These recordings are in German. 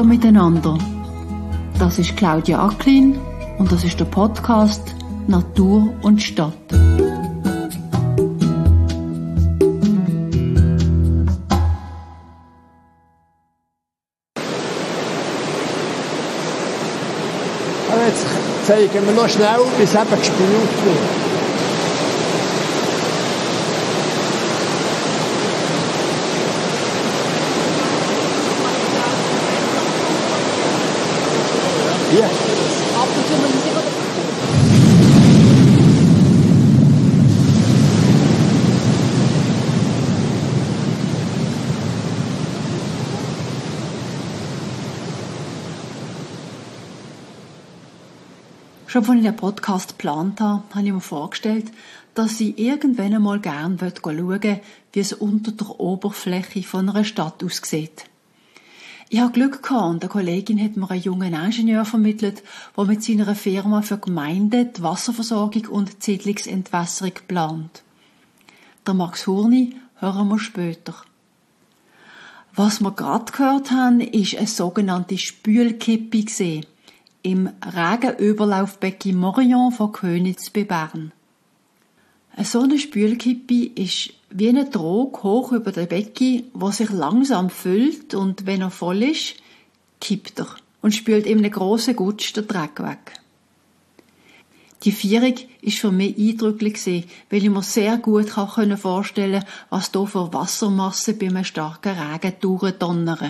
miteinander. Das ist Claudia Acklin und das ist der Podcast Natur und Stadt. Jetzt zeigen wir noch schnell, wie es eben gespült wird. Hier. Ab und zu müssen Sie wieder Schon als ich den Podcast geplant habe ich mir vorgestellt, dass ich irgendwann einmal gerne schauen möchte, wie es unter der Oberfläche von einer Stadt aussieht. Ich hatte Glück gehabt und eine Kollegin hat mir einen jungen Ingenieur vermittelt, der mit seiner Firma für Gemeinden die Wasserversorgung und die Siedlungsentwässerung plant. Der Max Hurni hören wir später. Was wir gerade gehört haben, ist eine sogenannte Spülkippe im Regenüberlaufbecken Morillon von Köniz bei Bern. So eine Spülkippe ist wie ein Trog hoch über dem Becken, der sich langsam füllt und wenn er voll ist, kippt er und spült in einem grossen Gutsch den Dreck weg. Die Führung war für mich eindrücklich, weil ich mir sehr gut vorstellen konnte, was hier für Wassermassen bei einem starken Regen durchdonnern.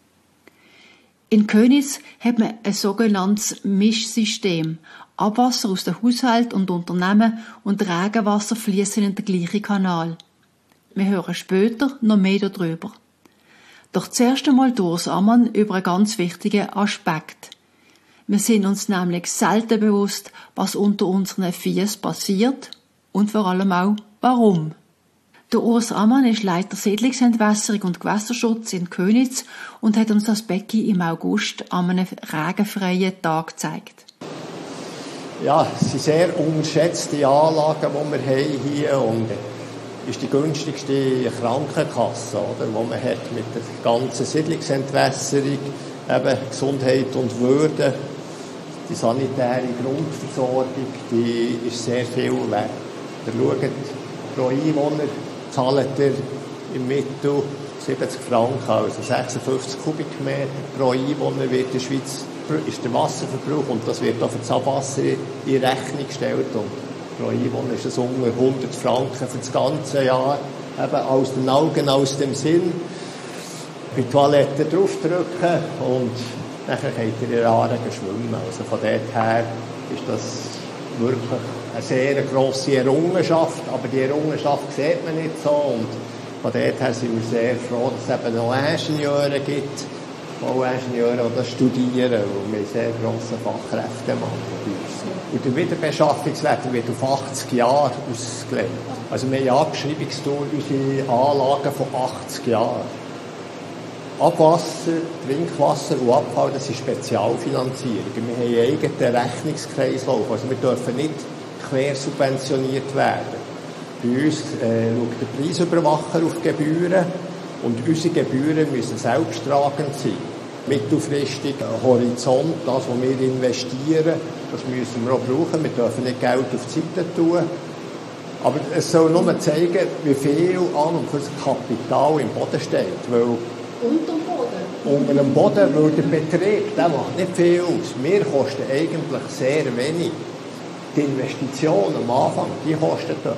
In Köniz hat man ein sogenanntes Mischsystem. Abwasser aus den Haushalten und Unternehmen und Regenwasser fließen in den gleichen Kanal. Wir hören später noch mehr darüber. Doch zuerst einmal durch Ammann über einen ganz wichtigen Aspekt. Wir sind uns nämlich selten bewusst, was unter unseren Füßen passiert und vor allem auch, warum. Der Urs Ammann ist Leiter Siedlungsentwässerung und Gewässerschutz in Köniz und hat uns das Becken im August an einem regenfreien Tag gezeigt. Ja, es sind sehr unterschätzte Anlagen, die wir haben hier und ist die günstigste Krankenkasse, oder, die man hat mit der ganzen Siedlungsentwässerung, eben Gesundheit und Würde. Die sanitäre Grundversorgung, die ist sehr viel wert. Ihr schaut, pro Einwohner zahlt ihr im Mittel 70 Franken, also 56 Kubikmeter pro Einwohner wird in der Schweiz ist der Wasserverbrauch und das wird auch für das Abwasser in Rechnung gestellt und pro Einwohner ist es ungefähr 100 Franken für das ganze Jahr, eben aus den Augen, aus dem Sinn. Bei Toiletten draufdrücken und nachher könnt ihr in der Aare schwimmen. Also von dort her ist das wirklich eine sehr grosse Errungenschaft, aber die Errungenschaft sieht man nicht so und von dort her sind wir sehr froh, dass es eben noch Ingenieure gibt, Bauingenieure, die das studieren, weil wir sehr grossen Fachkräftemangel bei uns sind. Und der Wiederbeschaffungswert wird auf 80 Jahre ausgelegt. Also wir haben Abschreibungsdauer unsere Anlagen von 80 Jahren. Abwasser, Trinkwasser und Abfall, das sind Spezialfinanzierungen. Wir haben einen eigenen Rechnungskreislauf, also wir dürfen nicht quersubventioniert werden. Bei uns schaut der Preisüberwacher auf die Gebühren und unsere Gebühren müssen selbsttragend sein. Mittelfristig Horizont, das, was wir investieren, das müssen wir auch brauchen. Wir dürfen nicht Geld auf die Seite tun. Aber es soll nur zeigen, wie viel an und für das Kapital im Boden steht. Weil unter dem Boden? Unter dem Boden, weil der Betrieb, der macht nicht viel aus. Wir kosten eigentlich sehr wenig. Die Investition am Anfang, die kostet etwas.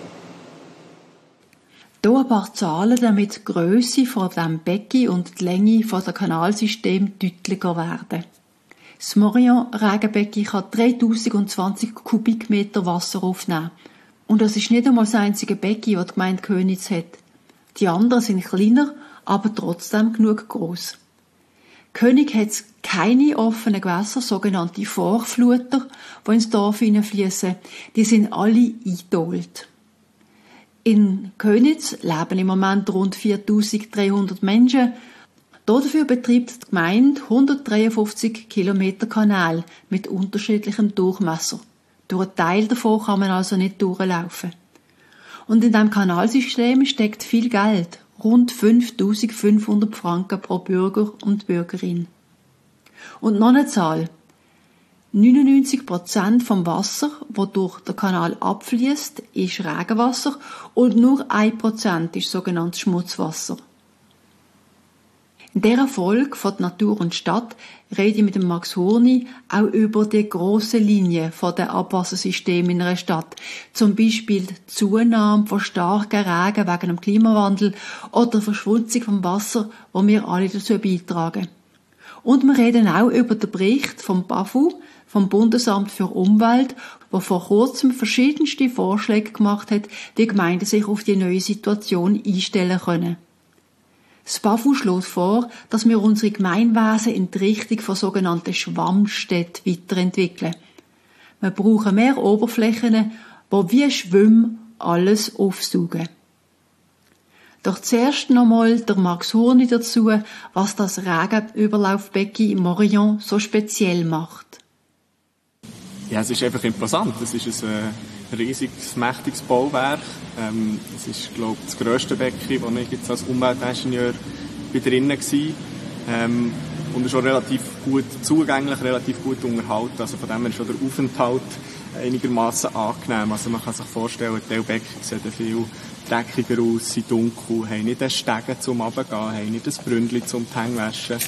Hier ein paar Zahlen, damit die Grösse von diesem Becken und die Länge von dem Kanalsystem deutlicher werden. Das Morillon-Regenbecken kann 3020 Kubikmeter Wasser aufnehmen. Und das ist nicht einmal das einzige Becken, das die Gemeinde Köniz hat. Die anderen sind kleiner, aber trotzdem genug gross. König hat keine offenen Gewässer, sogenannte Vorfluter, die ins Dorf hineinfließen. Die sind alle eingedolt. In Köniz leben im Moment rund 4300 Menschen. Dafür betreibt die Gemeinde 153 Kilometer Kanäle mit unterschiedlichem Durchmesser. Durch einen Teil davon kann man also nicht durchlaufen. Und in diesem Kanalsystem steckt viel Geld, rund 5'500 Franken pro Bürger und Bürgerin. Und noch eine Zahl. 99% vom Wasser, das durch den Kanal abfließt, ist Regenwasser und nur 1% ist sogenanntes Schmutzwasser. In dieser Folge von Natur und Stadt rede ich mit dem Max Hurni auch über die grossen Linien der Abwassersysteme in einer Stadt. Zum Beispiel die Zunahme von starken Regen wegen dem Klimawandel oder die Verschmutzung vom Wasser, wo wir alle dazu beitragen. Und wir reden auch über den Bericht vom BAFU, vom Bundesamt für Umwelt, wo vor kurzem verschiedenste Vorschläge gemacht hat, wie Gemeinden sich auf die neue Situation einstellen können. Das BAFU schlägt vor, dass wir unsere Gemeinwesen in die Richtung von sogenannten Schwammstädten weiterentwickeln. Wir brauchen mehr Oberflächen, die wie Schwimmen alles aufsaugen. Doch zuerst nochmal der Max Hurni dazu, was das Regenüberlaufbecken in Morillon so speziell macht. Ja, es ist einfach imposant. Es ist ein riesiges, mächtiges Bauwerk. Es ist, glaube ich, das grösste Becken, wo ich jetzt als Umweltingenieur drinnen war. Und ist auch relativ gut zugänglich, relativ gut unterhalten. Also von dem her ist schon der Aufenthalt einigermaßen angenehm. Also man kann sich vorstellen, die Becken sehen viel dreckiger aus, sind dunkel, haben nicht einen Stegen zum Runtergehen, haben nicht ein Bründchen zum Hängewaschen.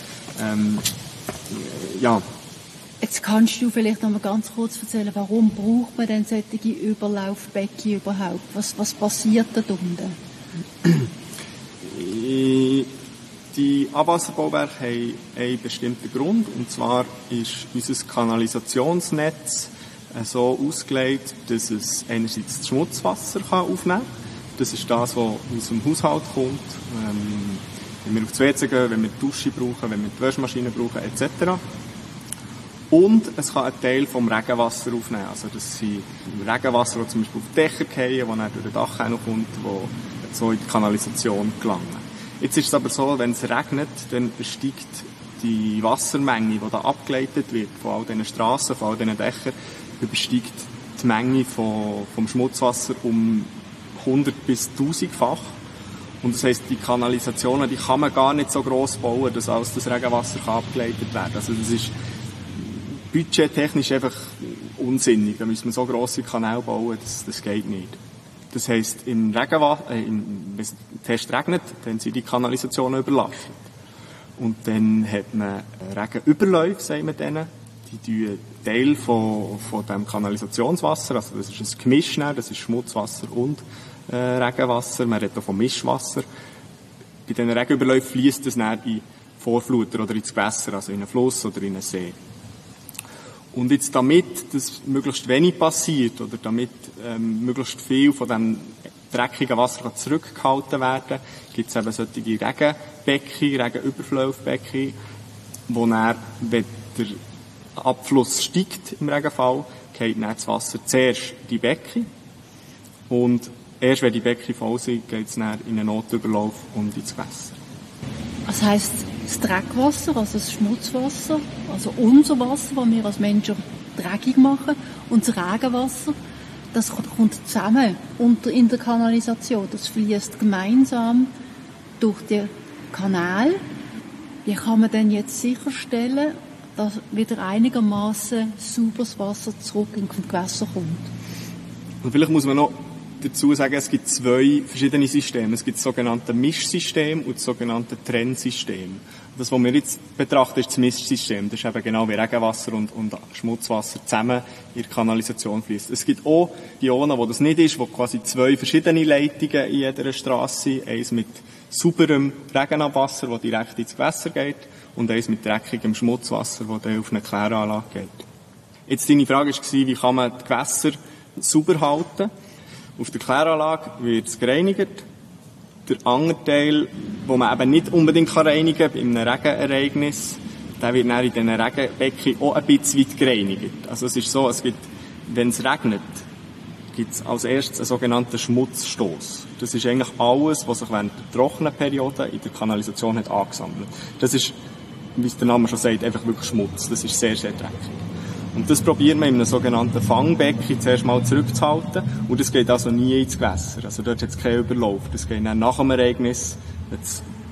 Ja. Jetzt kannst du vielleicht noch mal ganz kurz erzählen, warum braucht man denn solche Überlaufbecken überhaupt? Was passiert da unten? Die Abwasserbauwerke haben einen bestimmten Grund, und zwar ist unser Kanalisationsnetz so ausgelegt, dass es einerseits das Schmutzwasser aufnehmen kann. Das ist das, was aus dem Haushalt kommt, wenn wir auf das WC gehen, wenn wir die Dusche brauchen, wenn wir die Waschmaschine brauchen, etc. Und es kann einen Teil vom Regenwasser aufnehmen. Also das sind Regenwasser, das zum Beispiel auf die Dächer fallen, das dann durch den Dach kommt, das so in die Kanalisation gelangen. Jetzt ist es aber so, wenn es regnet, dann steigt die Wassermenge, die da abgeleitet wird, von all diesen Strassen, von all diesen Dächern, übersteigt die Menge vom Schmutzwasser um 100 bis 1000-fach. Und das heisst, die Kanalisationen, die kann man gar nicht so gross bauen, dass alles das Regenwasser abgeleitet werden kann. Also das ist budgettechnisch einfach unsinnig. Da müssen wir so grosse Kanäle bauen, das geht nicht. Das heisst, wenn es fest regnet, dann sind die Kanalisationen überlastet. Und dann hat man Regenüberläufe, sagen wir denen. Die tun Teil von dem Kanalisationswasser, also das ist ein Gemisch, das ist Schmutzwasser und Regenwasser. Man redet auch von Mischwasser. Bei diesen Regenüberläufen fließt es dann in Vorfluter oder ins Gewässer, also in einen Fluss oder in einen See. Und jetzt, damit das möglichst wenig passiert oder damit möglichst viel von dem dreckigen Wasser zurückgehalten werden, gibt es eben solche Regenbecken, Regenüberlaufbecken, wo dann, wenn der Abfluss steigt im Regenfall, geht dann das Wasser zuerst in die Becken und erst wenn die Becken voll sind, geht es dann in einen Notüberlauf und ins Gewässer. Das heisst, das Dreckwasser, also das Schmutzwasser, also unser Wasser, das wir als Menschen dreckig machen, und das Regenwasser, das kommt zusammen in der Kanalisation. Das fließt gemeinsam durch den Kanal. Wie kann man denn jetzt sicherstellen, dass wieder einigermaßen sauberes Wasser zurück in die Gewässer kommt? Und vielleicht muss man noch dazu sagen, es gibt zwei verschiedene Systeme. Es gibt das sogenannte Mischsystem und das sogenannte Trennsystem. Das, was wir jetzt betrachten, ist das Mischsystem. Das ist eben genau wie Regenwasser und Schmutzwasser zusammen in die Kanalisation fließt. Es gibt auch Ionen, wo das nicht ist, wo quasi zwei verschiedene Leitungen in jeder Strasse sind. Eins mit sauberem Regenabwasser, das direkt ins Gewässer geht, und eins mit dreckigem Schmutzwasser, das dann auf eine Kläranlage geht. Jetzt deine Frage war, wie kann man die Gewässer sauber halten? Auf der Kläranlage wird es gereinigt. Der andere Teil, den man eben nicht unbedingt reinigen kann, bei einem Regenereignis, der wird dann in diesen Regenbecken auch ein bisschen weit gereinigt. Also es ist so, wenn es regnet, gibt es als erstes einen sogenannten Schmutzstoß. Das ist eigentlich alles, was sich während der trockenen Periode in der Kanalisation hat angesammelt. Das ist, wie es der Name schon sagt, einfach wirklich Schmutz. Das ist sehr, sehr dreckig. Und das probieren wir in einem sogenannten Fangbecken zuerst mal zurückzuhalten. Und das geht also nie ins Gewässer. Also dort hat es keinen Überlauf. Das geht dann nach dem Ereignis,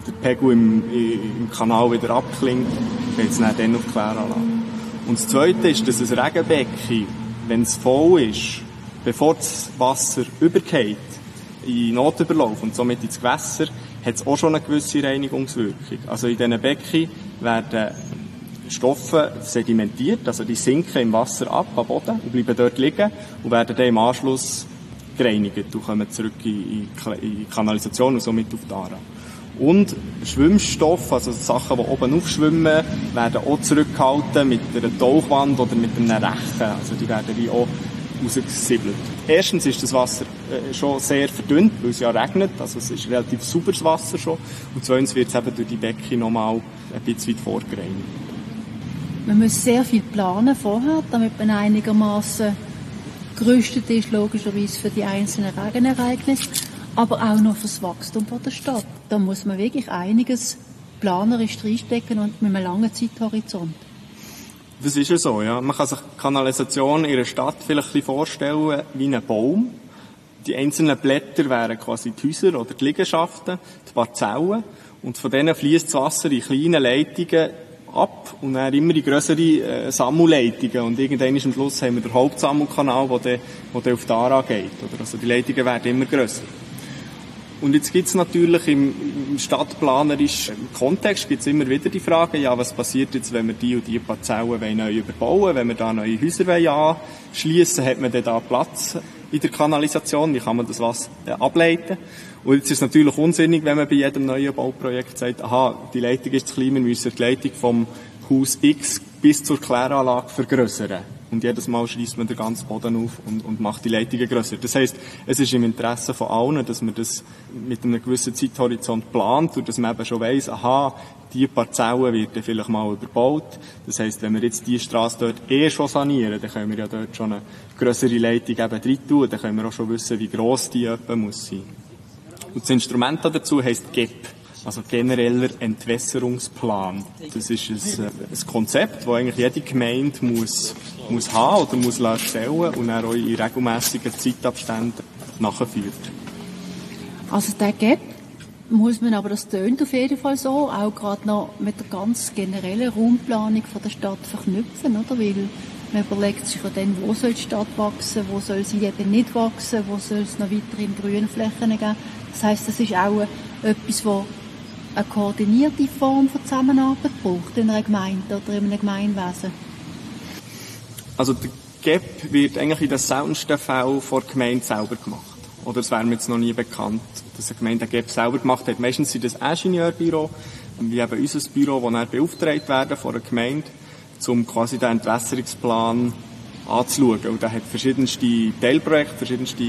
der Pegel im Kanal wieder abklingt, geht es dann auf die Queranlage. Und das Zweite ist, dass ein Regenbecken, wenn es voll ist, bevor das Wasser übergeht, in Notüberlauf und somit ins Gewässer, hat es auch schon eine gewisse Reinigungswirkung. Also in diesen Becken werden Stoffe sedimentiert, also die sinken im Wasser ab, am Boden, und bleiben dort liegen und werden dann im Anschluss gereinigt und kommen zurück in die Kanalisation und somit auf die Aare. Und Schwimmstoffe, also Sachen, die oben aufschwimmen, werden auch zurückgehalten mit einer Tauchwand oder mit einem Rechen. Also die werden wie auch rausgesiebelt. Erstens ist das Wasser schon sehr verdünnt, weil es ja regnet, also es ist relativ sauberes Wasser schon. Und zweitens wird es eben durch die Becken nochmal ein bisschen weit vorgereinigt. Man muss sehr viel planen vorher, damit man einigermaßen gerüstet ist, logischerweise für die einzelnen Regenereignisse, aber auch noch für das Wachstum der Stadt. Da muss man wirklich einiges planerisch reinstecken und mit einem langen Zeithorizont. Das ist ja so, ja. Man kann sich die Kanalisation in einer Stadt vielleicht ein bisschen vorstellen wie einen Baum. Die einzelnen Blätter wären quasi die Häuser oder die Liegenschaften, die Parzellen. Und von denen fließt das Wasser in kleinen Leitungen ab und dann immer in grössere Sammelleitungen. Und irgendwann am Schluss haben wir den Hauptsammelkanal, der auf die Aare geht. Also die Leitungen werden immer grösser. Und jetzt gibt es natürlich im stadtplanerischen Kontext gibt's immer wieder die Frage, ja, was passiert jetzt, wenn wir die und die Parzellen neu überbauen wollen, wenn wir da neue Häuser anschliessen, hat man denn da Platz in der Kanalisation, wie kann man das Wasser ableiten? Und jetzt ist es natürlich unsinnig, wenn man bei jedem neuen Bauprojekt sagt, aha, die Leitung ist zu klein, wir müssen die Leitung vom Haus X bis zur Kläranlage vergrössern. Und jedes Mal schliesst man den ganzen Boden auf und macht die Leitungen grösser. Das heisst, es ist im Interesse von allen, dass man das mit einem gewissen Zeithorizont plant und dass man eben schon weiss, aha, die Parzelle wird dann vielleicht mal überbaut. Das heisst, wenn wir jetzt die Strasse dort schon sanieren, dann können wir ja dort schon eine grössere Leitung eben rein tun. Dann können wir auch schon wissen, wie gross die etwa muss sein. Und das Instrument dazu heisst GEP. Also genereller Entwässerungsplan. Das ist ein Konzept, das eigentlich jede Gemeinde muss haben oder muss erstellen und dann auch in regelmässigen Zeitabständen nachführt. Also der GEP muss man, aber das tönt auf jeden Fall so, auch gerade noch mit der ganz generellen Raumplanung von der Stadt verknüpfen, oder? Weil man überlegt sich ja dann, wo soll die Stadt wachsen, wo soll sie eben nicht wachsen, wo soll es noch weiterhin Grünflächen geben. Das heisst, das ist auch etwas, wo eine koordinierte Form von Zusammenarbeit braucht in einer Gemeinde oder in einem Gemeinwesen? Also der GEP wird eigentlich in den seltensten Fällen von der Gemeinde selber gemacht. Oder es wäre mir jetzt noch nie bekannt, dass eine Gemeinde den GEP selber gemacht hat. Meistens sind das Ingenieurbüro, wie eben unser Büro, das dann beauftragt werden von der Gemeinde, um quasi den Entwässerungsplan anzuschauen. Und der hat verschiedenste Teilprojekte, verschiedenste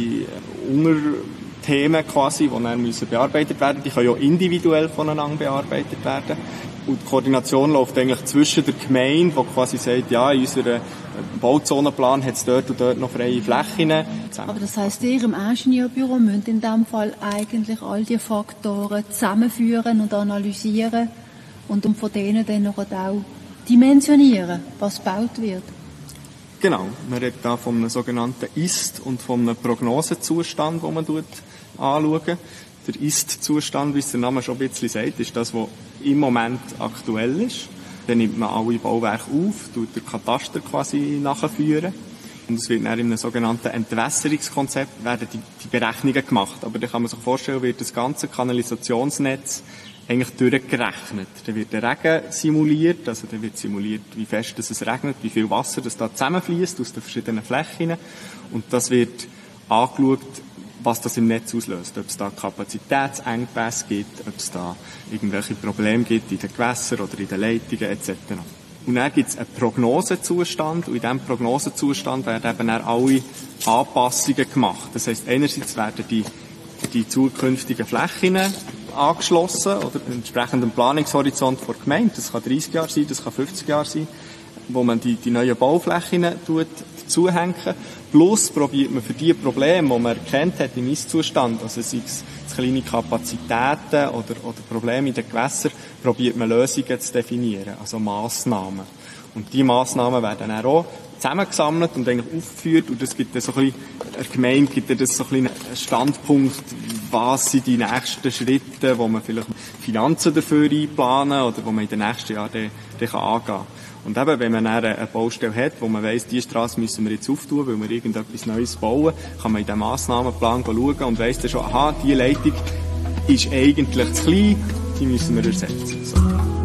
Unterthemen quasi, die dann müssen bearbeitet werden. Die können ja individuell voneinander bearbeitet werden. Und die Koordination läuft eigentlich zwischen der Gemeinde, die quasi sagt, ja, in unserem Bauzonenplan hat es dort und dort noch freie Flächen. Aber das heisst, ihr im Ingenieurbüro müsst in diesem Fall eigentlich all diese Faktoren zusammenführen und analysieren und von denen dann noch auch dimensionieren, was gebaut wird. Genau, man redet da von einem sogenannten Ist- und von einem Prognosezustand, den man anschaut. Der Ist-Zustand, wie es der Name schon ein bisschen sagt, ist das, was im Moment aktuell ist. Dann nimmt man alle Bauwerke auf, tut den Kataster quasi nachführen. Und es wird dann in einem sogenannten Entwässerungskonzept werden die Berechnungen gemacht. Aber da kann man sich vorstellen, wird das ganze Kanalisationsnetz eigentlich durchgerechnet. Dann wird der Regen simuliert, also dann wird simuliert, wie fest es regnet, wie viel Wasser das da zusammenfließt aus den verschiedenen Flächen. Und das wird angeschaut, was das im Netz auslöst. Ob es da Kapazitätsengpässe gibt, ob es da irgendwelche Probleme gibt in den Gewässern oder in den Leitungen etc. Und dann gibt es einen Prognosezustand und in diesem Prognosezustand werden eben dann alle Anpassungen gemacht. Das heisst, einerseits werden die zukünftigen Flächen angeschlossen oder entsprechend dem Planungshorizont der Gemeinde. Das kann 30 Jahre sein, das kann 50 Jahre sein, wo man die neuen Bauflächen dazuhängen. Plus probiert man für die Probleme, die man erkannt hat im Ist-Zustand, also sei es kleine Kapazitäten oder Probleme in den Gewässern, probiert man Lösungen zu definieren, also Massnahmen. Und die Massnahmen werden dann auch zusammengesammelt und eigentlich aufgeführt und das gibt dann so ein bisschen, der Gemeinde gibt dann das so ein bisschen einen Standpunkt, was sind die nächsten Schritte, wo man vielleicht Finanzen dafür einplanen oder wo man in den nächsten Jahren dann angehen kann. Und eben, wenn man dann eine Baustelle hat, wo man weiss, diese Strasse müssen wir jetzt auftun, weil wir irgendetwas Neues bauen, kann man in den Massnahmenplan schauen und weiss dann schon, aha, diese Leitung ist eigentlich zu klein, die müssen wir ersetzen. So.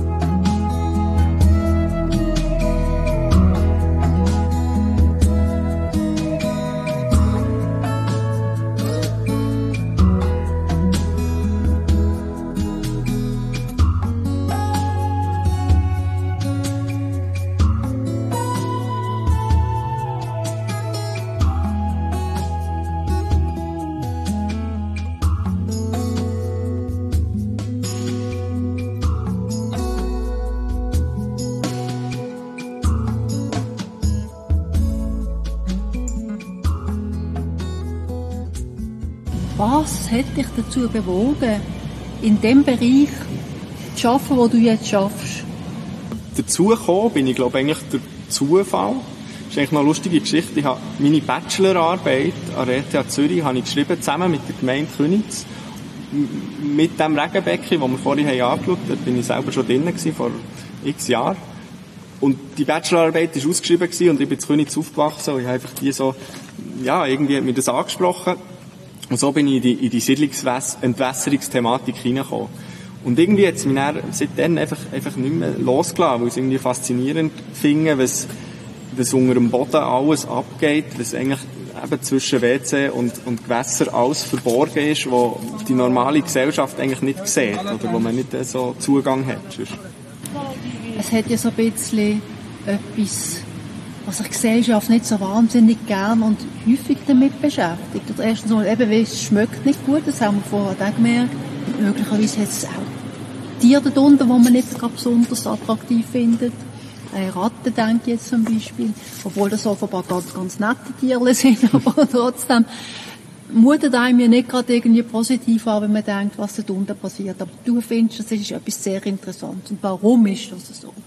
Was hat dich dazu bewogen, in dem Bereich zu arbeiten, wo du jetzt schaffst? Dazu gekommen bin ich, glaube eigentlich durch Zufall. Das ist eigentlich noch eine lustige Geschichte. Ich habe meine Bachelorarbeit an der ETH Zürich habe ich geschrieben, zusammen mit der Gemeinde Königs. Mit dem Regenbecken, das wir vorhin angeschaut haben, da bin ich selber schon drin gewesen, vor x Jahren. Und die Bachelorarbeit war ausgeschrieben gewesen, und ich bin in Königs aufgewachsen und ich habe einfach die so, ja, irgendwie hat mir das angesprochen. Und so bin ich in die Siedlungsentwässerungsthematik hineingekommen. Und irgendwie hat es mich dann seitdem einfach nicht mehr losgelassen, weil ich es irgendwie faszinierend finde, was unter dem Boden alles abgeht, was eigentlich eben zwischen WC und Gewässer alles verborgen ist, wo die normale Gesellschaft eigentlich nicht sieht oder wo man nicht so Zugang hat. Es hat ja so ein bisschen etwas, was sich die Gesellschaft nicht so wahnsinnig gern und häufig damit beschäftigt. Also erstens mal eben, weil es schmeckt nicht gut, das haben wir vorher auch gemerkt. Möglicherweise hat es auch Tiere darunter, die man nicht gerade besonders attraktiv findet. Ratten, denke ich jetzt zum Beispiel. Obwohl das offenbar ganz nette Tiere sind, aber trotzdem mutet einem ja nicht gerade irgendwie positiv an, wenn man denkt, was da unten passiert. Aber du findest, das ist etwas sehr Interessantes. Und warum ist das so?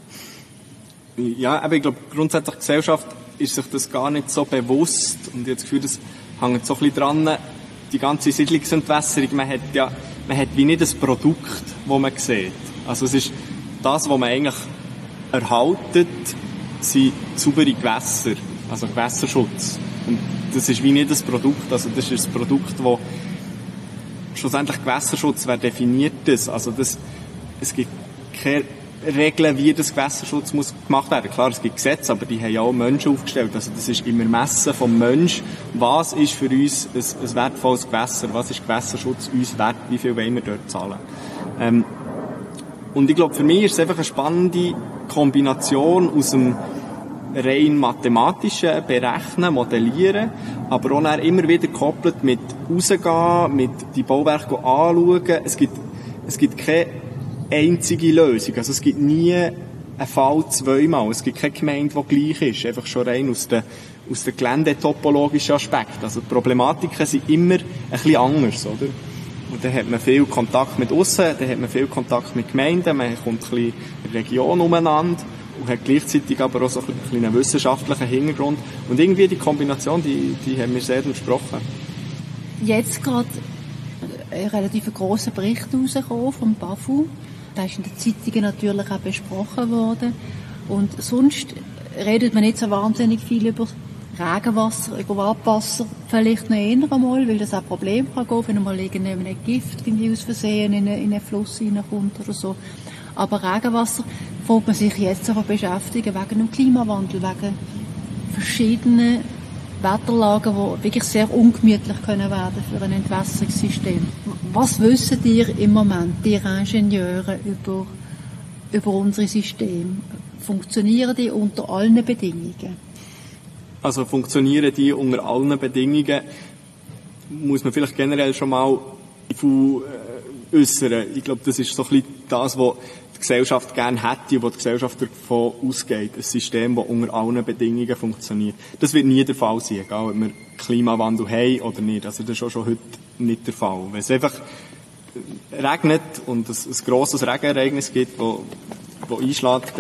Ja, aber ich glaube, grundsätzlich die Gesellschaft ist sich das gar nicht so bewusst. Und ich habe das Gefühl, das hängt so ein bisschen dran, die ganze Siedlungsentwässerung, man hat wie nicht ein Produkt, das man sieht. Also es ist das, was man eigentlich erhaltet, sind saubere Gewässer, also Gewässerschutz. Und das ist wie nicht ein Produkt, also das ist ein Produkt, das schlussendlich Gewässerschutz, wer definiert das? Also es gibt keine Regeln, wie das Gewässerschutz muss gemacht werden. Klar, es gibt Gesetze, aber die haben ja auch Menschen aufgestellt. Also das ist im Ermessen vom Mensch. Was ist für uns ein wertvolles Gewässer? Was ist Gewässerschutz uns wert? Wie viel wollen wir dort zahlen? Und ich glaube, für mich ist es einfach eine spannende Kombination aus dem rein mathematischen Berechnen, Modellieren, aber auch dann immer wieder gekoppelt mit rausgehen, mit die Bauwerke anschauen. Es gibt keine einzige Lösung. Also es gibt nie einen Fall zweimal. Es gibt keine Gemeinde, die gleich ist. Einfach schon rein aus den geländetopologischen Aspekten. Also die Problematiken sind immer ein bisschen anders, oder? Und dann hat man viel Kontakt mit aussen, dann hat man viel Kontakt mit Gemeinden, man kommt ein bisschen in der Region umeinander und hat gleichzeitig aber auch so ein bisschen einen wissenschaftlichen Hintergrund. Und irgendwie die Kombination, die haben mir sehr entsprochen. Jetzt gerade ein relativ grosser Bericht rausgekommen vom BAFU. Der ist in den Zeitungen natürlich auch besprochen worden. Und sonst redet man nicht so wahnsinnig viel über Regenwasser, über Abwasser, vielleicht noch eher einmal, weil das auch Probleme kann geben, wenn mal ein Gift aus Versehen in einen Fluss hineinkommt oder so. Aber Regenwasser fängt man sich jetzt aber beschäftigen wegen dem Klimawandel, wegen verschiedenen Wetterlagen, die wirklich sehr ungemütlich können werden für ein Entwässerungssystem. Was wissen ihr im Moment, die Ingenieure, über unsere Systeme? Funktionieren die unter allen Bedingungen? Also funktionieren die unter allen Bedingungen, muss man vielleicht generell schon mal äußern. Ich glaube, das ist so ein bisschen das, was die Gesellschaft gerne hätte und wo die Gesellschaft davon ausgeht. Ein System, das unter allen Bedingungen funktioniert. Das wird nie der Fall sein, egal ob wir Klimawandel haben oder nicht. Also das ist auch schon heute nicht der Fall. Wenn es einfach regnet und es ein grosses Regenereignis gibt, das einschlägt,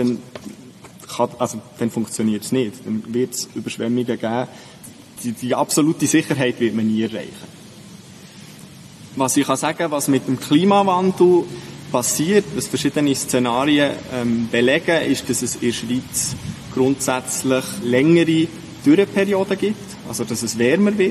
dann funktioniert es nicht. Dann wird es Überschwemmungen geben. Die absolute Sicherheit wird man nie erreichen. Was ich kann sagen, was mit dem Klimawandel passiert, was verschiedene Szenarien belegen, ist, dass es in der Schweiz grundsätzlich längere Dürreperioden gibt, also dass es wärmer wird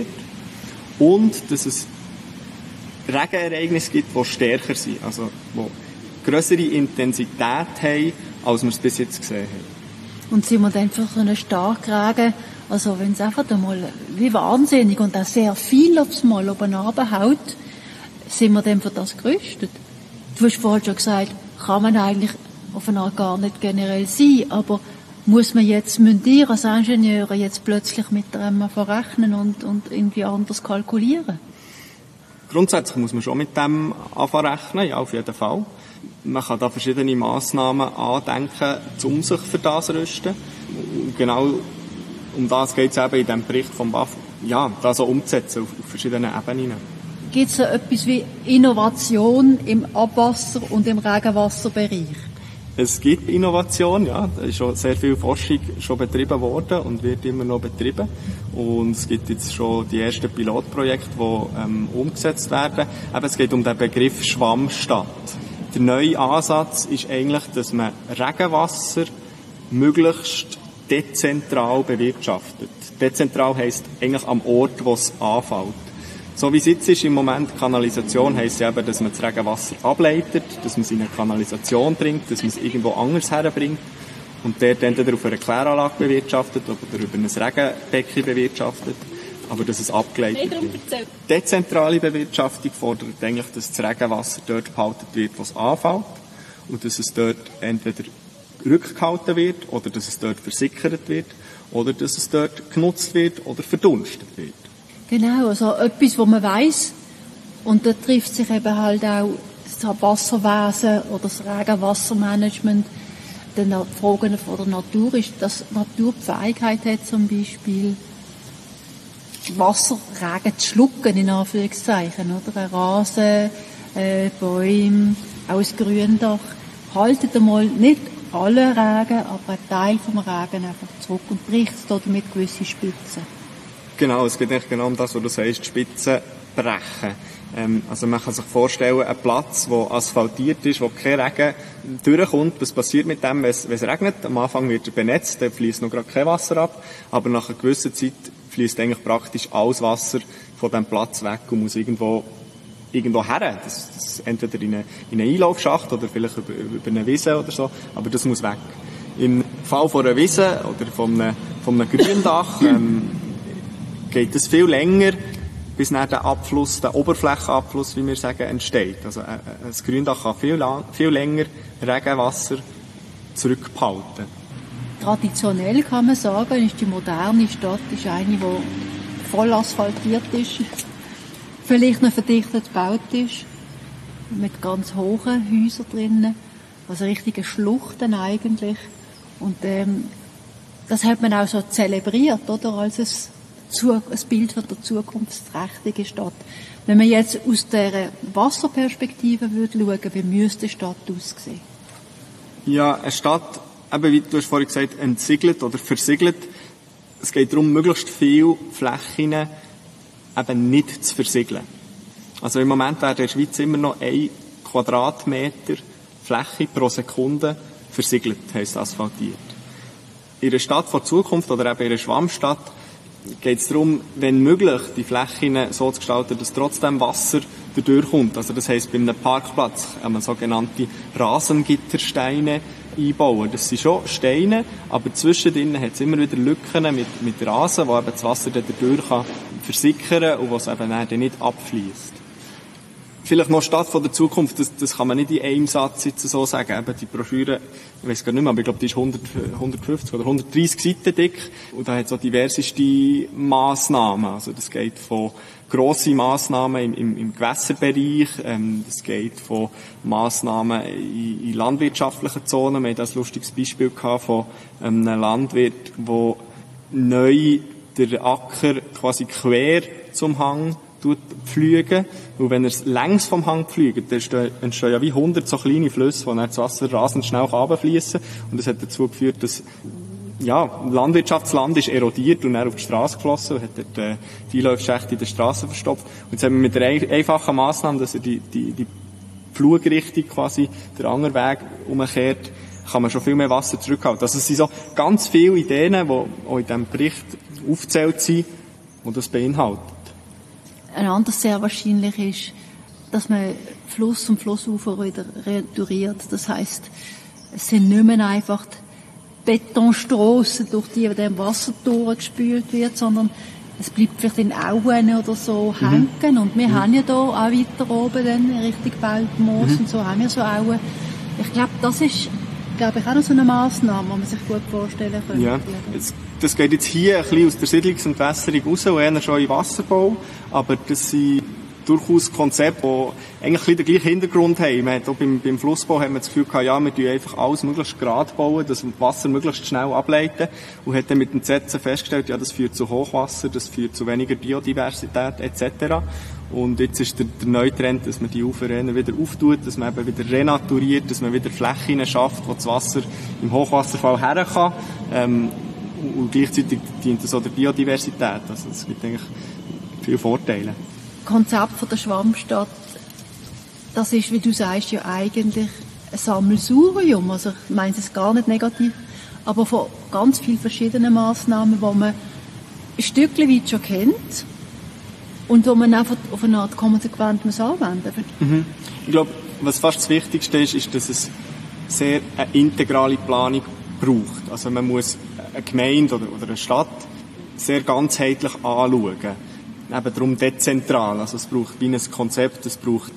und dass es Regenereignisse gibt, die stärker sind, also die grössere Intensität haben, als wir es bis jetzt gesehen haben. Und sind wir dann für so einen Starkregen, also wenn es einfach einmal wie wahnsinnig und auch sehr viel aufs Mal oben runterhaut, sind wir dann für das gerüstet? Du hast vorhin schon gesagt, kann man eigentlich auf eine Art gar nicht generell sein, aber müssen ihr als Ingenieure jetzt plötzlich mit dem verrechnen und irgendwie anders kalkulieren? Grundsätzlich muss man schon mit dem anrechnen, ja, auf jeden Fall. Man kann da verschiedene Massnahmen andenken, um sich für das zu rüsten. Genau um das geht es eben in diesem Bericht vom BAF, ja, das auch umzusetzen auf verschiedenen Ebenen. Gibt es so etwas wie Innovation im Abwasser- und im Regenwasserbereich? Es gibt Innovation, ja. Da ist schon sehr viel Forschung schon betrieben worden und wird immer noch betrieben. Und es gibt jetzt schon die ersten Pilotprojekte, die umgesetzt werden. Aber es geht um den Begriff Schwammstadt. Der neue Ansatz ist eigentlich, dass man Regenwasser möglichst dezentral bewirtschaftet. Dezentral heisst eigentlich am Ort, wo es anfällt. So wie es jetzt ist im Moment, Kanalisation heisst ja eben, dass man das Regenwasser ableitet, dass man es in eine Kanalisation bringt, dass man es irgendwo anders herbringt und der dann entweder auf einer Kläranlage bewirtschaftet oder über ein Regenbecken bewirtschaftet, aber dass es abgeleitet wird. Dezentrale Bewirtschaftung fordert eigentlich, dass das Regenwasser dort behalten wird, wo es anfällt und dass es dort entweder rückgehalten wird oder dass es dort versickert wird oder dass es dort genutzt wird oder verdunstet wird. Genau, also etwas, was man weiss. Und da trifft sich eben halt auch das Wasserwesen oder das Regenwassermanagement. Die Fragen von der Natur ist, dass die Natur die Fähigkeit hat, zum Beispiel Wasserregen zu schlucken, in Anführungszeichen, oder? Ein Rasen, Bäume, auch ein Gründach. Haltet einmal nicht alle Regen, aber ein Teil vom Regen einfach zurück und bricht damit gewisse Spitzen. Genau, es geht eigentlich genau um das, was du sagst, die Spitzen brechen. Also man kann sich vorstellen, ein Platz, der asphaltiert ist, wo kein Regen durchkommt. Was passiert mit dem, wenn es regnet? Am Anfang wird er benetzt, dann fließt noch gerade kein Wasser ab, aber nach einer gewissen Zeit fließt eigentlich praktisch alles Wasser von diesem Platz weg und muss irgendwo her. Das entweder in einen Einlaufschacht oder vielleicht über eine Wiese oder so, aber das muss weg. Im Fall von einer Wiese oder von einem Gründach geht es viel länger, bis dann der Oberflächenabfluss, wie wir sagen, entsteht. Also ein Gründach kann viel länger Regenwasser zurückbehalten. Traditionell kann man sagen, ist die moderne Stadt eine, die voll asphaltiert ist, vielleicht noch verdichtet gebaut ist, mit ganz hohen Häusern drinnen, also richtige Schluchten eigentlich. Und das hat man auch so zelebriert, oder, als ein Bild von der zukunftsträchtigen Stadt. Wenn man jetzt aus dieser Wasserperspektive würde schauen, wie müsste eine Stadt aussehen? Ja, eine Stadt, eben wie du hast vorhin gesagt, entsiegelt oder versiegelt. Es geht darum, möglichst viele Flächen eben nicht zu versiegeln. Also im Moment wäre in der Schweiz immer noch 1 Quadratmeter Fläche pro Sekunde versiegelt, heisst asphaltiert. In einer Stadt der Zukunft oder eben in einer Schwammstadt geht es darum, wenn möglich, die Flächen so zu gestalten, dass trotzdem Wasser durchkommt. Also das heisst, bei einem Parkplatz kann man sogenannte Rasengittersteine einbauen. Das sind schon Steine, aber zwischendrin hat es immer wieder Lücken mit Rasen, wo eben das Wasser dann durch kann versickern und wo es eben dann nicht abfließt. Vielleicht noch Stadt von der Zukunft, das kann man nicht in einem Satz jetzt so sagen. Eben die Broschüre, ich weiss gar nicht mehr, aber ich glaube, die ist 150 oder 130 Seiten dick. Und da hat es auch diverseste Massnahmen. Also das geht von grossen Massnahmen im Gewässerbereich, das geht von Massnahmen in landwirtschaftlichen Zonen. Wir hatten ein lustiges Beispiel gehabt von einem Landwirt, der neu den Acker quasi quer zum Hang pflügen. Und wenn er es längs vom Hang pflügt, dann entstehen ja wie 100 so kleine Flüsse, wo dann das Wasser rasend schnell runterfließen kann. Und das hat dazu geführt, dass Landwirtschaftsland ist erodiert und dann auf die Straße geflossen und hat dort Viehläufschächte in der Straße verstopft. Und jetzt haben wir mit der einfachen Massnahme, dass er die Flugrichtung quasi, der andere Weg umkehrt, kann man schon viel mehr Wasser zurückhalten. Also es sind so ganz viele Ideen, die auch in diesem Bericht aufgezählt sind, die das beinhaltet. Ein anderes sehr wahrscheinlich ist, dass man Fluss und Flussufer wieder retouriert. Das heisst, es sind nicht mehr einfach Betonstrassen, durch die dem Wasser durchgespült wird, sondern es bleibt vielleicht in Auen oder so hängen. Und wir haben ja da auch weiter oben dann Richtung Beltmoos und so haben wir so Auen. Ich glaube, das ist auch noch so eine Massnahme, die man sich gut vorstellen könnte. Ja, das geht jetzt hier ein bisschen aus der Siedlungsentwässerung raus und eher schon in Wasserbau, aber das sind durchaus Konzepte, die eigentlich den gleichen Hintergrund haben. Man hat auch beim Flussbau haben wir das Gefühl gehabt, ja, wir bauen einfach alles möglichst gerade bauen, das Wasser möglichst schnell ableiten und hat dann mit dem Setzen festgestellt, ja, das führt zu Hochwasser, das führt zu weniger Biodiversität etc. Und jetzt ist der neue Trend, dass man die Ufer wieder auftut, dass man eben wieder renaturiert, dass man wieder Flächen schafft, wo das Wasser im Hochwasserfall her kann. Und gleichzeitig dient das auch der Biodiversität. Also es gibt eigentlich viele Vorteile. Das Konzept von der Schwammstadt, das ist, wie du sagst, ja eigentlich ein Sammelsurium. Also ich meine es gar nicht negativ, aber von ganz vielen verschiedenen Massnahmen, die man ein Stückchen weit schon kennt und wo man einfach auf eine Art konsequent anwenden muss. Ich glaube, was fast das Wichtigste ist, dass es sehr eine integrale Planung braucht. Also man muss eine Gemeinde oder eine Stadt sehr ganzheitlich anschauen. Eben darum dezentral. Also es braucht wie ein Konzept, es braucht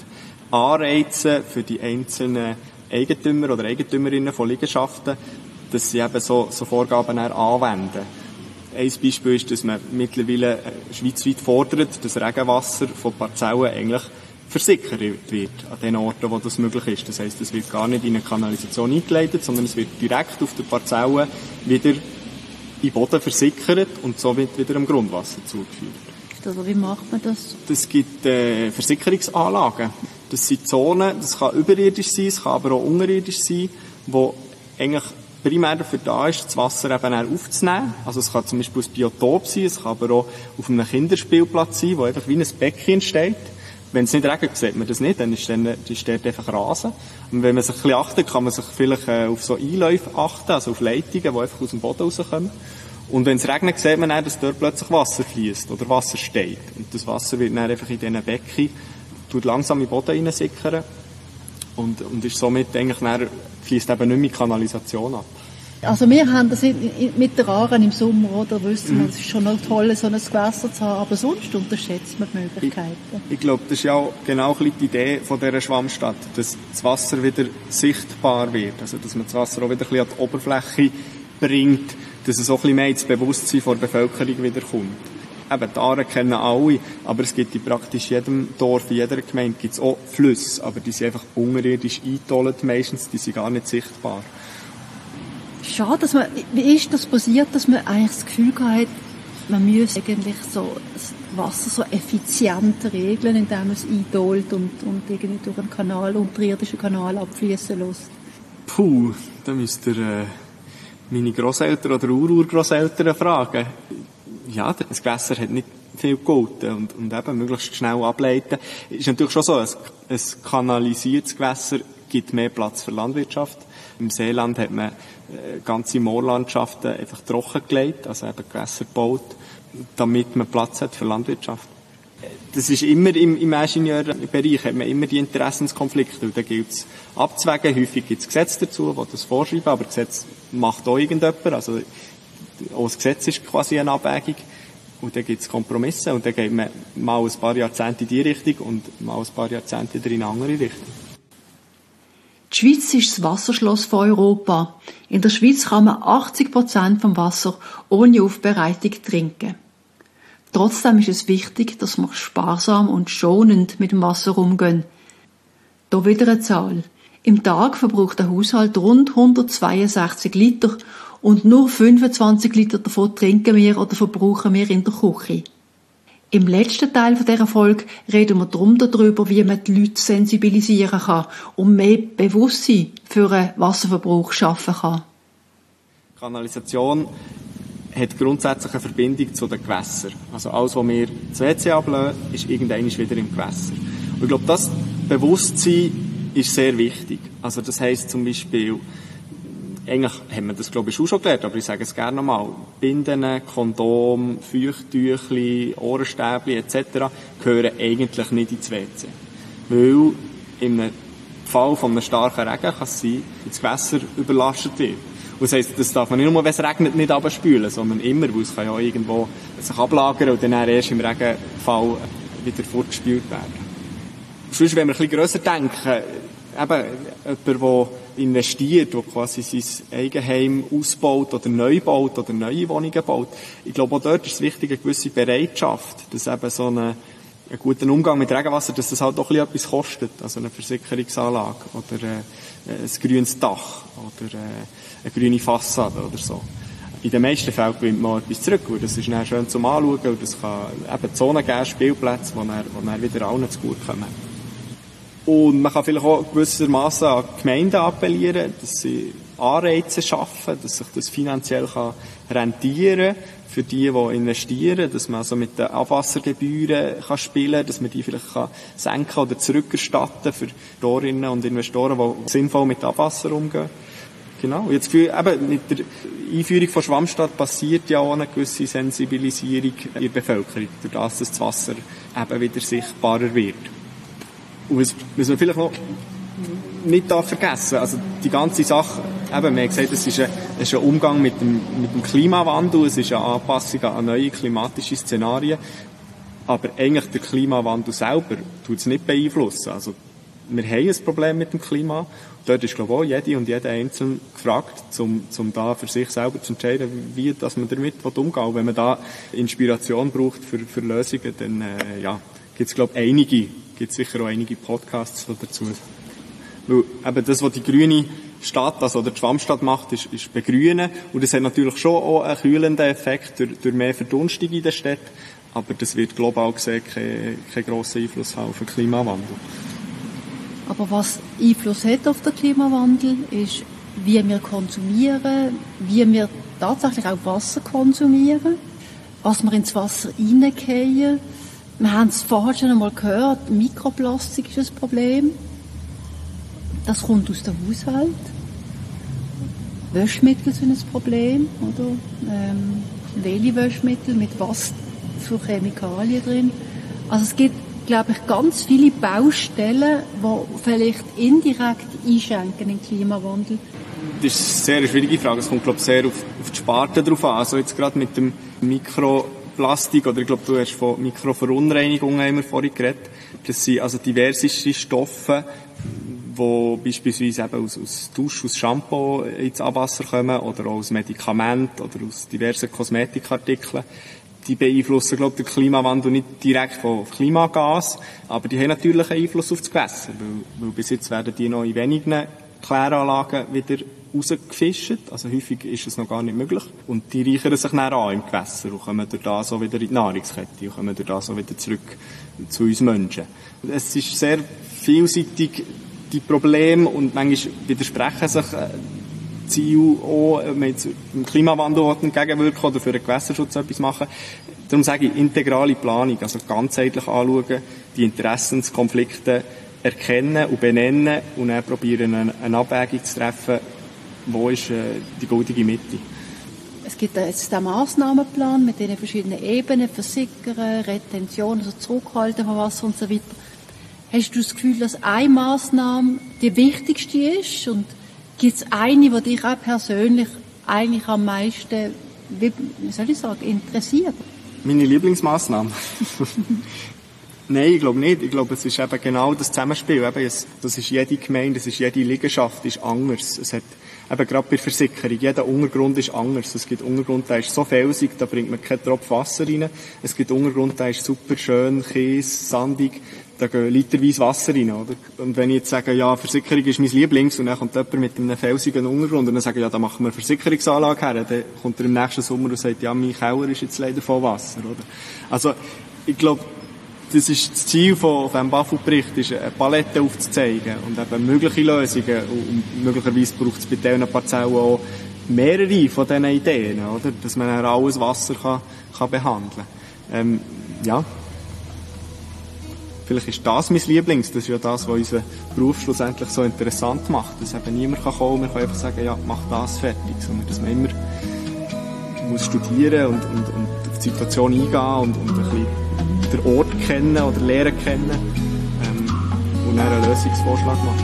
Anreize für die einzelnen Eigentümer oder Eigentümerinnen von Liegenschaften, dass sie eben so Vorgaben anwenden. Ein Beispiel ist, dass man mittlerweile schweizweit fordert, dass Regenwasser von Parzellen eigentlich versickert wird, an den Orten, wo das möglich ist. Das heisst, es wird gar nicht in eine Kanalisation eingeleitet, sondern es wird direkt auf der Parzelle wieder in Boden versickert und so wird wieder am Grundwasser zugeführt. Oder wie macht man das? Das gibt Versickerungsanlagen. Das sind Zonen, das kann überirdisch sein, es kann aber auch unterirdisch sein, wo eigentlich primär dafür da ist, das Wasser eben auch aufzunehmen. Also es kann zum Beispiel ein Biotop sein, es kann aber auch auf einem Kinderspielplatz sein, wo einfach wie ein Becken entsteht. Wenn es nicht regnet, sieht man das nicht, dann ist dort einfach Rasen. Und wenn man sich ein bisschen achtet, kann man sich vielleicht auf so Einläufe achten, also auf Leitungen, die einfach aus dem Boden rauskommen. Und wenn es regnet, sieht man dann, dass dort plötzlich Wasser fließt oder Wasser steht. Und das Wasser wird dann einfach in diesen Becken, tut langsam in den Boden hineinsickern und ist somit eigentlich dann, fließt eben nicht mehr in die Kanalisation ab. Also wir haben das mit der Aare im Sommer, oder wissen wir, es ist schon noch toll, so ein Gewässer zu haben, aber sonst unterschätzt man die Möglichkeiten. Ich glaube, das ist ja auch genau die Idee von dieser Schwammstadt, dass das Wasser wieder sichtbar wird, also dass man das Wasser auch wieder ein bisschen an die Oberfläche bringt, dass es auch ein bisschen mehr ins Bewusstsein der Bevölkerung wieder kommt. Eben, die Aare kennen alle, aber es gibt in praktisch jedem Dorf, in jeder Gemeinde gibt es auch Flüsse, aber die sind einfach unterirdisch eingetollt meistens, die sind gar nicht sichtbar. Schade, wie ist das passiert, dass man eigentlich das Gefühl hat, man müsse eigentlich so das Wasser so effizient regeln, indem man es eindollt und irgendwie durch einen Kanal, unterirdischen Kanal abfließen lässt? Puh, da müsst ihr meine Grosseltern oder Urgroßeltern fragen. Ja, das Gewässer hat nicht viel gegolten und eben möglichst schnell ableiten. Ist natürlich schon so, ein kanalisiertes Gewässer gibt mehr Platz für Landwirtschaft. Im Seeland hat man ganze Moorlandschaften einfach trockengelegt, also eben Gewässer gebaut, damit man Platz hat für Landwirtschaft. Das ist immer im Ingenieurbereich, hat man immer die Interessenskonflikte, und da gilt es abzuwägen. Häufig gibt es Gesetze dazu, die das vorschreiben, aber das Gesetz macht auch irgendjemand, also auch das Gesetz ist quasi eine Abwägung, und dann gibt es Kompromisse, und dann geht man mal ein paar Jahrzehnte in die Richtung und mal ein paar Jahrzehnte wieder in eine andere Richtung. Die Schweiz ist das Wasserschloss von Europa. In der Schweiz kann man 80% vom Wasser ohne Aufbereitung trinken. Trotzdem ist es wichtig, dass wir sparsam und schonend mit dem Wasser umgehen. Hier wieder eine Zahl. Im Tag verbraucht der Haushalt rund 162 Liter und nur 25 Liter davon trinken wir oder verbrauchen wir in der Küche. Im letzten Teil dieser Folge reden wir darüber, wie man die Leute sensibilisieren kann und mehr Bewusstsein für einen Wasserverbrauch schaffen kann. Kanalisation hat grundsätzlich eine Verbindung zu den Gewässern. Also alles, was wir ins WC ablassen, ist irgendwann wieder im Gewässer. Und ich glaube, das Bewusstsein ist sehr wichtig. Also das heisst zum Beispiel, eigentlich haben wir das, glaube ich, auch schon gelernt, aber ich sage es gerne nochmal, Binden, Kondom, Feuchttüchli, Ohrenstäbli etc. gehören eigentlich nicht ins WC. Weil in Fall von einem starken Regen kann es sein, dass das Gewässer überlastet wird. Und das heisst, das darf man nicht nur, wenn es regnet, nicht abspülen, sondern immer, weil es kann ja irgendwo sich ablagern und dann erst im Regenfall wieder fortgespült werden. Sonst, wenn wir ein bisschen grösser denken, eben jemand, der investiert, der quasi sein Eigenheim ausbaut oder neu baut oder neue Wohnungen baut, ich glaube, auch dort ist es wichtig, eine gewisse Bereitschaft, dass eben so einen guten Umgang mit Regenwasser, dass das halt doch etwas kostet, also eine Versickerungsanlage oder ein grünes Dach oder eine grüne Fassade oder so. In den meisten Fällen gewinnt man etwas zurück, und das ist dann schön zum Anschauen, und das kann eben Zonen geben, Spielplätze, die dann wieder allen zu gut kommen. Und man kann vielleicht auch gewissermaßen an die Gemeinden appellieren, dass sie Anreize schaffen, dass sich das finanziell rentieren kann für die investieren, dass man also mit den Abwassergebühren spielen kann, dass man die vielleicht senken oder zurückerstatten für Investorinnen und Investoren, die sinnvoll mit Abwasser umgehen. Genau. Und jetzt das Gefühl, eben mit der Einführung von Schwammstadt passiert ja auch eine gewisse Sensibilisierung in der Bevölkerung, durch das Wasser eben wieder sichtbarer wird. Und was man vielleicht noch nicht vergessen darf, also die ganze Sache, eben, wir haben gesagt, es ist ein Umgang mit dem Klimawandel, es ist eine Anpassung an neue klimatische Szenarien, aber eigentlich der Klimawandel selber tut es nicht beeinflussen. Also wir haben ein Problem mit dem Klima. Dort ist, glaube ich, auch jede und jeder einzeln gefragt, um da für sich selber zu entscheiden, wie dass man damit umgehen will. Und wenn man da Inspiration braucht für Lösungen, dann gibt es, glaube ich, gibt sicher auch einige Podcasts dazu. Weil eben das, was die grüne Stadt, also die Schwammstadt macht, ist begrünen. Und das hat natürlich schon auch einen kühlenden Effekt durch mehr Verdunstung in der Stadt. Aber das wird global gesehen keinen grossen Einfluss haben auf den Klimawandel. Aber was Einfluss hat auf den Klimawandel, ist, wie wir konsumieren, wie wir tatsächlich auch Wasser konsumieren, was wir ins Wasser reingehen. Wir haben es vorher schon einmal gehört, Mikroplastik ist ein Problem. Das kommt aus dem Haushalt. Waschmittel sind ein Problem, oder? Welche Waschmittel, mit was für Chemikalien drin. Also es gibt, glaube ich, ganz viele Baustellen, die vielleicht indirekt einschränken in den Klimawandel. Das ist eine sehr schwierige Frage. Es kommt, glaube ich, sehr auf die Sparte drauf an. Also jetzt gerade mit dem Mikroplastik, oder ich glaube, du hast von Mikroverunreinigungen immer vorhin geredet. Das sind also diverseste Stoffe, die beispielsweise eben aus Dusch, aus Shampoo ins Abwasser kommen, oder auch aus Medikamenten oder aus diversen Kosmetikartikeln. Die beeinflussen, glaube ich, den Klimawandel nicht direkt von Klimagas, aber die haben natürlich einen Einfluss auf das Gewässer, weil bis jetzt werden die noch in wenigen Kläranlagen wieder rausgefischt, also häufig ist es noch gar nicht möglich, und die reichern sich dann an im Gewässer und kommen durch das auch wieder in die Nahrungskette und kommen durch das auch wieder zurück zu uns Menschen. Es ist sehr vielseitig, die Probleme, und manchmal widersprechen sich Ziel auch, wenn man jetzt dem Klimawandel entgegenwirken oder für den Gewässerschutz etwas machen. Darum sage ich, integrale Planung, also ganzheitlich anschauen, die Interessenskonflikte erkennen und benennen und dann probieren, eine Abwägung zu treffen, wo ist die goldige Mitte. Es gibt jetzt den Massnahmenplan mit den verschiedenen Ebenen, Versickern, Retention, also Zurückhalten von Wasser und so weiter. Hast du das Gefühl, dass eine Massnahme die wichtigste ist? Und gibt es eine, die dich auch persönlich eigentlich am meisten, wie soll ich sagen, interessiert? Meine Lieblingsmaßnahme? Nein, ich glaube nicht. Ich glaube, es ist eben genau das Zusammenspiel. Eben, das ist jede Gemeinde, das ist jede Liegenschaft, ist anders. Es hat eben gerade bei Versickerung, jeder Untergrund ist anders. Es gibt Untergrund, der ist so felsig, da bringt man keinen Tropfen Wasser rein. Es gibt Untergrund, der ist super schön, Kies, sandig, da gehen literweise Wasser rein, oder? Und wenn ich jetzt sage, ja, Versickerung ist mein Lieblings, und dann kommt jemand mit einem felsigen Untergrund, und dann sage ich, ja, da machen wir eine Versickerungsanlage her, dann kommt er im nächsten Sommer und sagt, ja, mein Keller ist jetzt leider voll Wasser, oder? Also, ich glaube, das ist das Ziel von diesem BAFU-Bericht, ist eine Palette aufzuzeigen und eben mögliche Lösungen. Und möglicherweise braucht es bei diesen Parzellen auch mehrere von diesen Ideen, oder? Dass man dann alles Wasser kann behandeln kann. Ja. Vielleicht ist das mein Lieblings, das ist ja das, was unseren Beruf schlussendlich so interessant macht. Dass eben niemand kommen kann, man kann einfach sagen, ja, mach das fertig, sondern dass man immer muss studieren und auf die Situation eingehen und ein bisschen den Ort kennen oder lernen kennen und dann einen Lösungsvorschlag machen.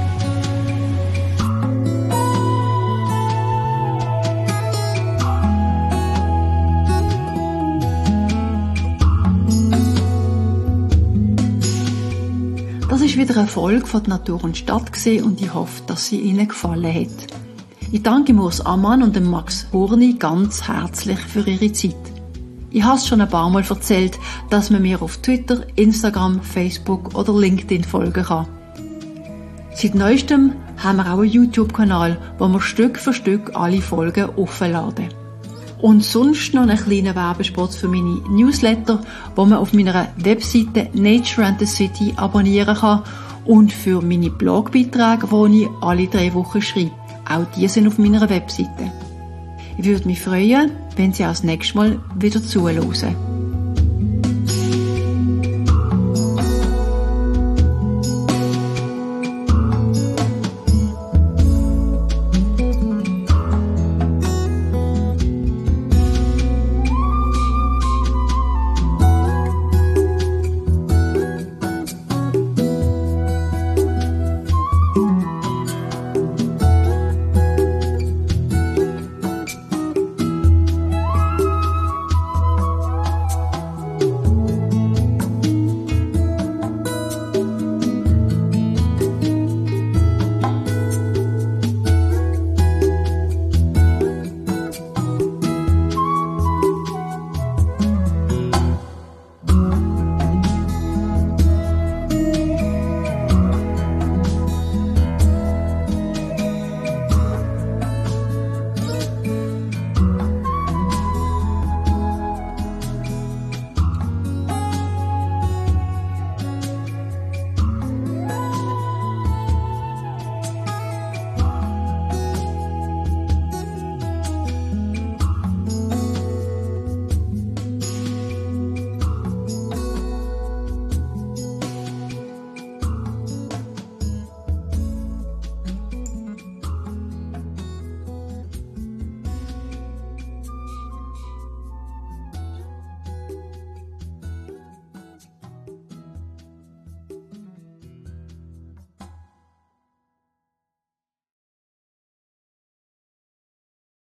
Das ist wieder eine Folge von Natur und Stadt gewesen und ich hoffe, dass sie Ihnen gefallen hat. Ich danke Urs Ammann und dem Max Hurni ganz herzlich für ihre Zeit. Ich habe es schon ein paar Mal erzählt, dass man mir auf Twitter, Instagram, Facebook oder LinkedIn folgen kann. Seit neuestem haben wir auch einen YouTube-Kanal, wo wir Stück für Stück alle Folgen aufladen. Und sonst noch einen kleinen Werbespot für meine Newsletter, wo man auf meiner Webseite Nature and the City abonnieren kann und für meine Blogbeiträge, die ich alle 3 Wochen schreibe. Auch die sind auf meiner Webseite. Ich würde mich freuen, wenn Sie auch das nächste Mal wieder zuhören.